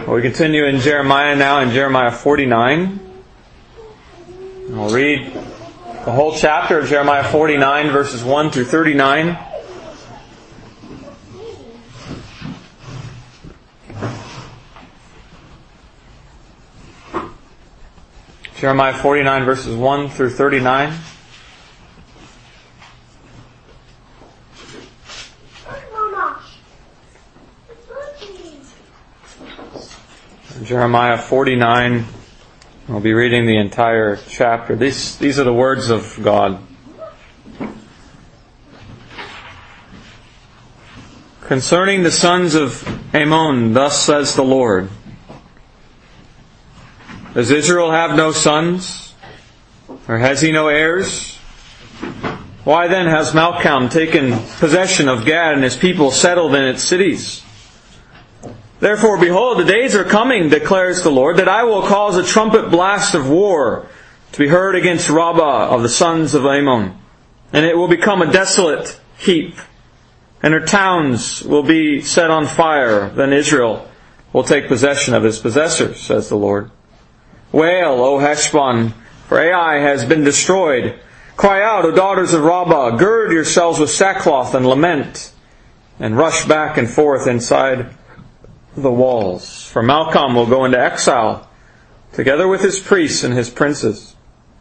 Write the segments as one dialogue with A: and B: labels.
A: We continue in Jeremiah now, in Jeremiah 49. I'll read the whole chapter of Jeremiah 49, verses 1 through 39. Jeremiah 49, verses 1 through 39. Jeremiah 49, we'll be reading the entire chapter. These are the words of God. Concerning the sons of Ammon, thus says the Lord, does Israel have no sons? Or has he no heirs? Why then has Malcham taken possession of Gad and his people settled in its cities? Therefore, behold, the days are coming, declares the Lord, that I will cause a trumpet blast of war to be heard against Rabbah of the sons of Ammon. And it will become a desolate heap, and her towns will be set on fire. Then Israel will take possession of his possessors, says the Lord. Wail, O Heshbon, for Ai has been destroyed. Cry out, O daughters of Rabbah, gird yourselves with sackcloth and lament, and rush back and forth inside the walls. For Malcham will go into exile, together with his priests and his princes.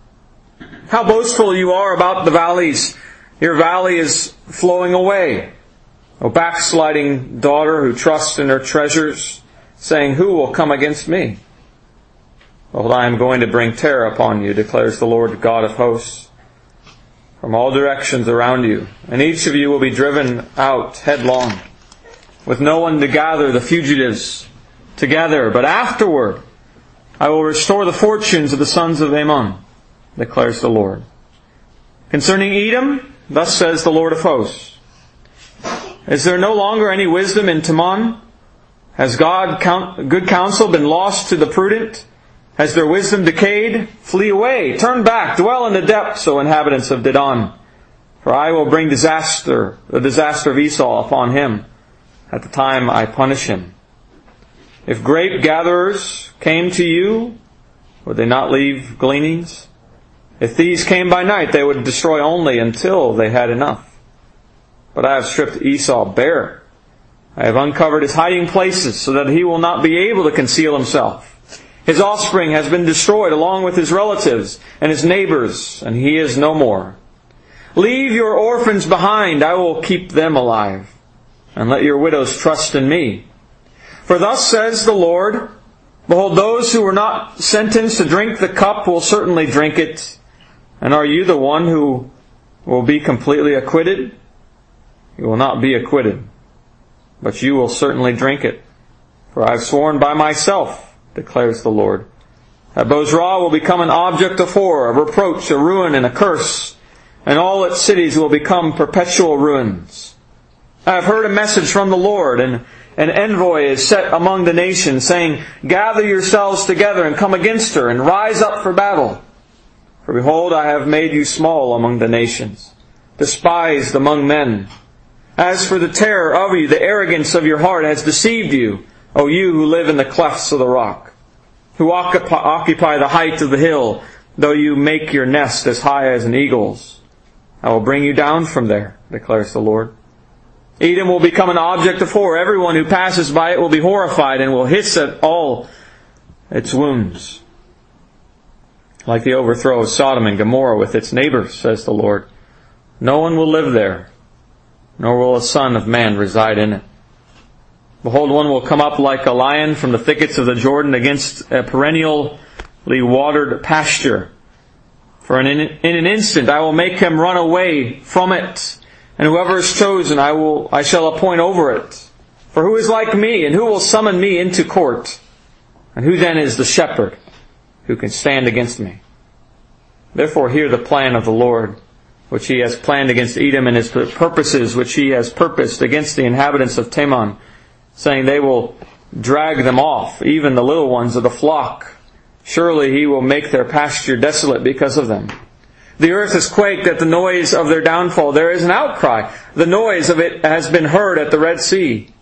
A: How boastful you are about the valleys! Your valley is flowing away. O backsliding daughter who trusts in her treasures, saying, who will come against me? Behold, I am going to bring terror upon you, declares the Lord God of hosts, from all directions around you, and each of you will be driven out headlong, with no one to gather the fugitives together. But afterward I will restore the fortunes of the sons of Ammon, declares the Lord. Concerning Edom, thus says the Lord of hosts, is there no longer any wisdom in Teman? Has good counsel been lost to the prudent? Has their wisdom decayed? Flee away, turn back, dwell in the depths, O inhabitants of Dedan. For I will bring the disaster of Esau upon him at the time I punish him. If grape gatherers came to you, would they not leave gleanings? If thieves came by night, they would destroy only until they had enough. But I have stripped Esau bare. I have uncovered his hiding places, so that he will not be able to conceal himself. His offspring has been destroyed along with his relatives and his neighbors, and he is no more. Leave your orphans behind, I will keep them alive. And let your widows trust in me. For thus says the Lord, behold, those who were not sentenced to drink the cup will certainly drink it. And are you the one who will be completely acquitted? You will not be acquitted, but you will certainly drink it. For I have sworn by myself, declares the Lord, that Bozrah will become an object of horror, a reproach, a ruin, and a curse, and all its cities will become perpetual ruins. I have heard a message from the Lord, and an envoy is set among the nations, saying, gather yourselves together and come against her, and rise up for battle. For behold, I have made you small among the nations, despised among men. As for the terror of you, the arrogance of your heart has deceived you, O you who live in the clefts of the rock, who occupy the height of the hill, though you make your nest as high as an eagle's. I will bring you down from there, declares the Lord. Edom will become an object of horror. Everyone who passes by it will be horrified and will hiss at all its wounds. Like the overthrow of Sodom and Gomorrah with its neighbors, says the Lord. No one will live there, nor will a son of man reside in it. Behold, one will come up like a lion from the thickets of the Jordan against a perennially watered pasture. For in an instant I will make him run away from it. And whoever is chosen, I shall appoint over it. For who is like me, and who will summon me into court? And who then is the shepherd who can stand against me? Therefore hear the plan of the Lord, which he has planned against Edom, and his purposes which he has purposed against the inhabitants of Teman, saying they will drag them off, even the little ones of the flock. Surely he will make their pasture desolate because of them. The earth is quaked at the noise of their downfall. There is an outcry. The noise of it has been heard at the Red Sea.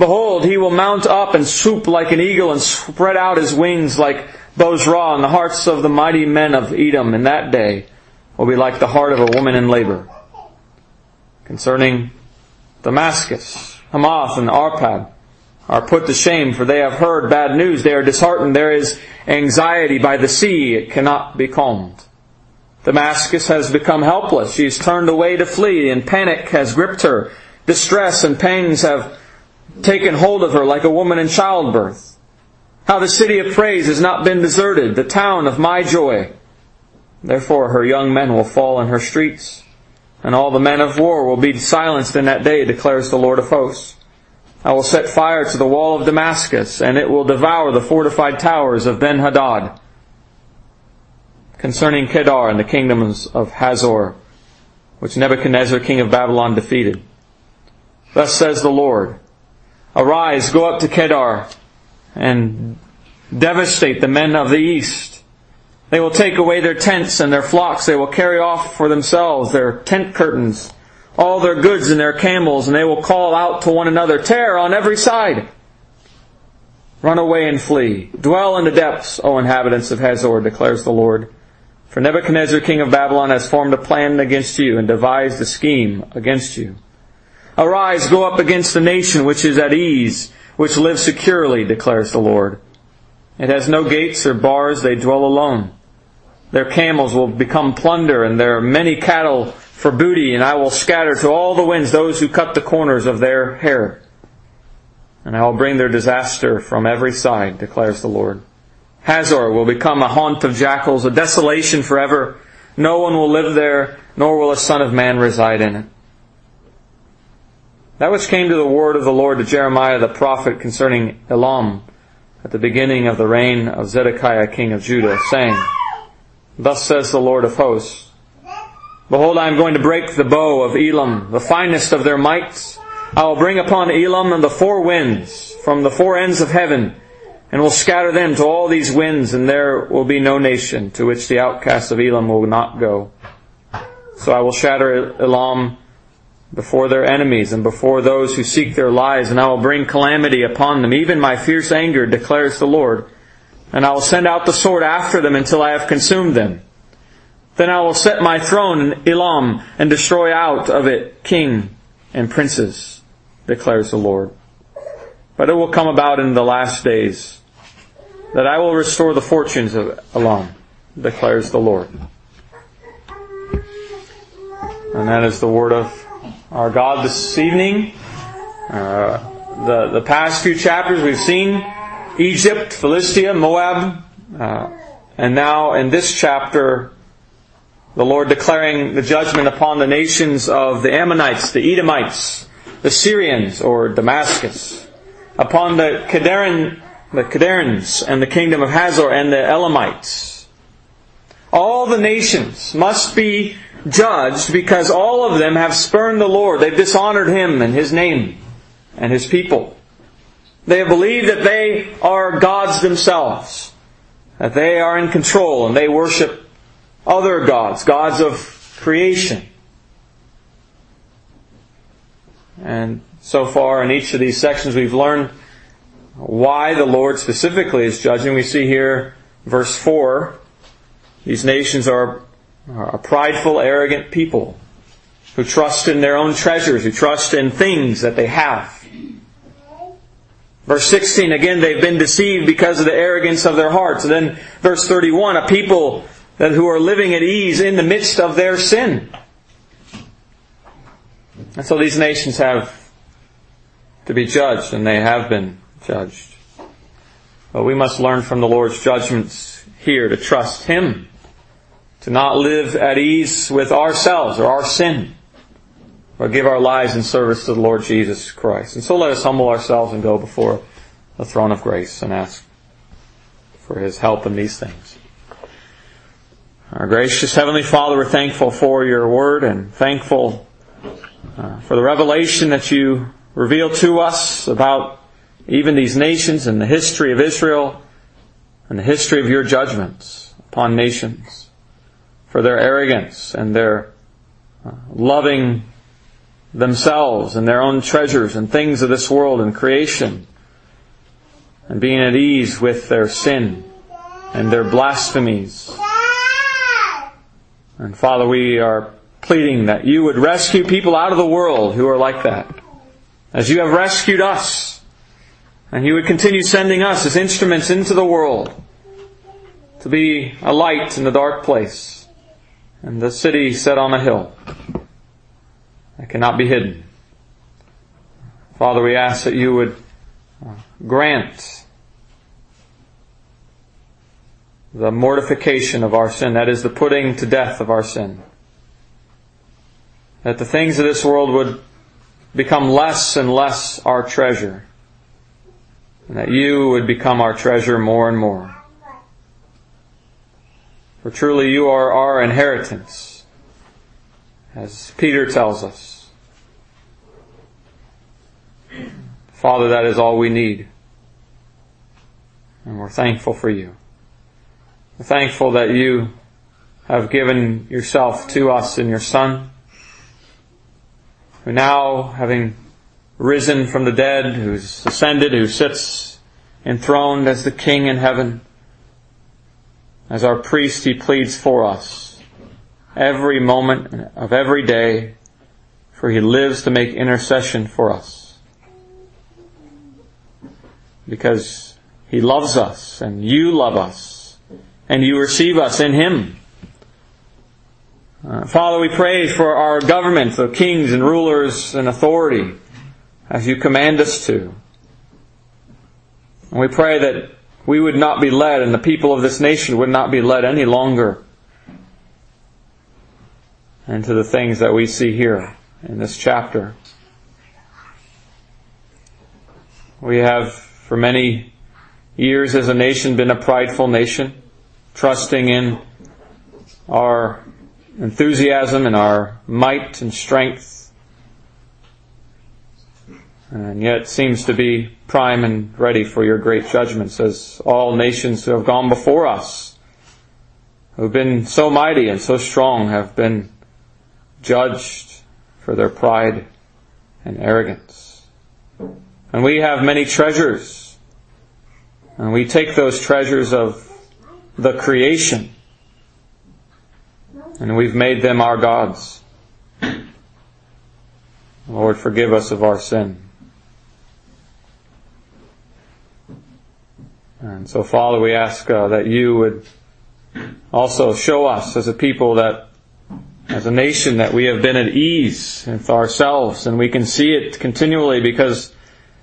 A: Behold, he will mount up and swoop like an eagle and spread out his wings like Bozrah, and the hearts of the mighty men of Edom in that day will be like the heart of a woman in labor. Concerning Damascus, Hamath and Arpad are put to shame, for they have heard bad news. They are disheartened. There is anxiety by the sea. It cannot be calmed. Damascus has become helpless. She is turned away to flee, and panic has gripped her. Distress and pangs have taken hold of her like a woman in childbirth. How the city of praise has not been deserted, the town of my joy. Therefore her young men will fall in her streets, and all the men of war will be silenced in that day, declares the Lord of hosts. I will set fire to the wall of Damascus, and it will devour the fortified towers of Ben-Hadad. Concerning Kedar and the kingdoms of Hazor, which Nebuchadnezzar king of Babylon defeated. Thus says the Lord, Arise, go up to Kedar, and devastate the men of the east. They will take away their tents and their flocks. They will carry off for themselves their tent curtains, all their goods and their camels, and they will call out to one another, Terror on every side! Run away and flee. Dwell in the depths, O inhabitants of Hazor, declares the Lord. For Nebuchadnezzar king of Babylon has formed a plan against you and devised a scheme against you. Arise, go up against the nation which is at ease, which lives securely, declares the Lord. It has no gates or bars, they dwell alone. Their camels will become plunder, and their many cattle for booty, and I will scatter to all the winds those who cut the corners of their hair. And I will bring their disaster from every side, declares the Lord. Hazor will become a haunt of jackals, a desolation forever. No one will live there, nor will a son of man reside in it. That which came to the word of the Lord to Jeremiah the prophet concerning Elam at the beginning of the reign of Zedekiah king of Judah, saying, Thus says the Lord of hosts, Behold, I am going to break the bow of Elam, the finest of their mights. I will bring upon Elam and the four winds from the four ends of heaven, and will scatter them to all these winds, and there will be no nation to which the outcasts of Elam will not go. So I will shatter Elam before their enemies and before those who seek their lives, and I will bring calamity upon them, even my fierce anger, declares the Lord. And I will send out the sword after them until I have consumed them. Then I will set my throne in Elam and destroy out of it king and princes, declares the Lord. But it will come about in the last days that I will restore the fortunes of Elam, declares the Lord. And that is the word of our God this evening. The past few chapters we've seen Egypt, Philistia, Moab, and now in this chapter the Lord declaring the judgment upon the nations of the Ammonites, the Edomites, the Syrians, or Damascus, upon the Kedarins and the kingdom of Hazor and the Elamites. All the nations must be judged because all of them have spurned the Lord. They've dishonored Him and His name and His people. They have believed that they are gods themselves, that they are in control, and they worship other gods, gods of creation. And so far in each of these sections we've learned why the Lord specifically is judging. We see here, verse 4, these nations are a prideful, arrogant people who trust in their own treasures, who trust in things that they have. Verse 16, again, they've been deceived because of the arrogance of their hearts. And then verse 31, a people who are living at ease in the midst of their sin. And so these nations have to be judged, and they have been judged. But we must learn from the Lord's judgments here to trust Him, to not live at ease with ourselves or our sin, but give our lives in service to the Lord Jesus Christ. And so let us humble ourselves and go before the throne of grace and ask for His help in these things. Our gracious Heavenly Father, we're thankful for Your Word and thankful for the revelation that You reveal to us about even these nations and the history of Israel and the history of Your judgments upon nations, for their arrogance and their loving themselves and their own treasures and things of this world and creation, and being at ease with their sin and their blasphemies. And Father, we are pleading that you would rescue people out of the world who are like that, as you have rescued us, and you would continue sending us as instruments into the world to be a light in the dark place and the city set on a hill that cannot be hidden. Father, we ask that you would grant the mortification of our sin, that is, the putting to death of our sin. That the things of this world would become less and less our treasure, and that you would become our treasure more and more. For truly you are our inheritance, as Peter tells us. Father, that is all we need. And we're thankful for you. We're thankful that you have given yourself to us in your Son, who now, having risen from the dead, who's ascended, who sits enthroned as the King in heaven, as our priest, he pleads for us every moment of every day, for he lives to make intercession for us. Because he loves us, and you love us, and you receive us in him. Father, we pray for our government, the kings and rulers and authority, as you command us to. And we pray that we would not be led, and the people of this nation would not be led any longer into the things that we see here in this chapter. We have, for many years as a nation, been a prideful nation, trusting in our enthusiasm and our might and strength, and yet seems to be prime and ready for your great judgments, as all nations who have gone before us, who have been so mighty and so strong, have been judged for their pride and arrogance. And we have many treasures, and we take those treasures of the creation, and we've made them our gods. Lord, forgive us of our sin. And so, Father, we ask that you would also show us as a people, that as a nation, that we have been at ease with ourselves, and we can see it continually, because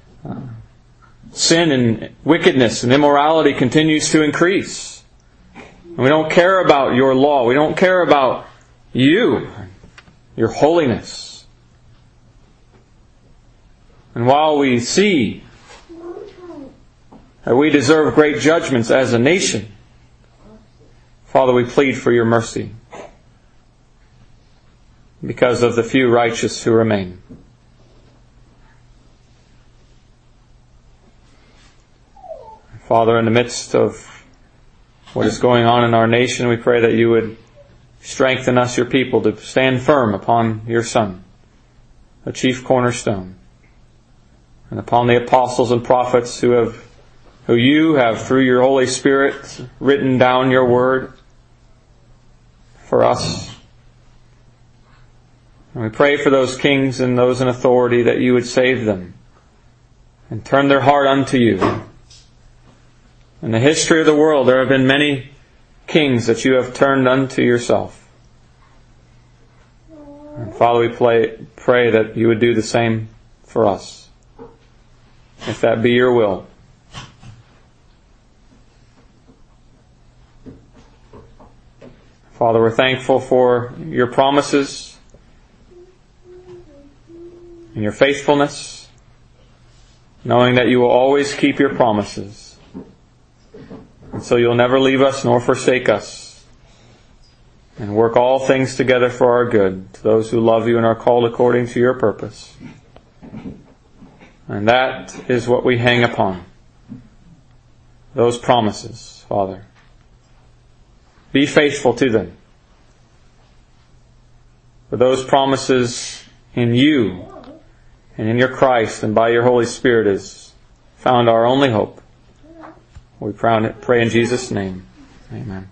A: sin and wickedness and immorality continues to increase. And we don't care about your law. We don't care about you, your holiness. And while we see that we deserve great judgments as a nation, Father, we plead for your mercy because of the few righteous who remain. Father, in the midst of what is going on in our nation, we pray that you would strengthen us, your people, to stand firm upon your Son, the chief cornerstone, and upon the apostles and prophets who you have, through your Holy Spirit, written down your word for us. And we pray for those kings and those in authority, that you would save them and turn their heart unto you. In the history of the world, there have been many kings that you have turned unto yourself. And Father, we pray that you would do the same for us, if that be your will. Father, we're thankful for your promises and your faithfulness, knowing that you will always keep your promises. And so you'll never leave us nor forsake us, and work all things together for our good, to those who love you and are called according to your purpose. And that is what we hang upon, those promises, Father. Be faithful to them. For those promises In you and in your Christ and by your Holy Spirit is found our only hope. We pray in Jesus' name. Amen.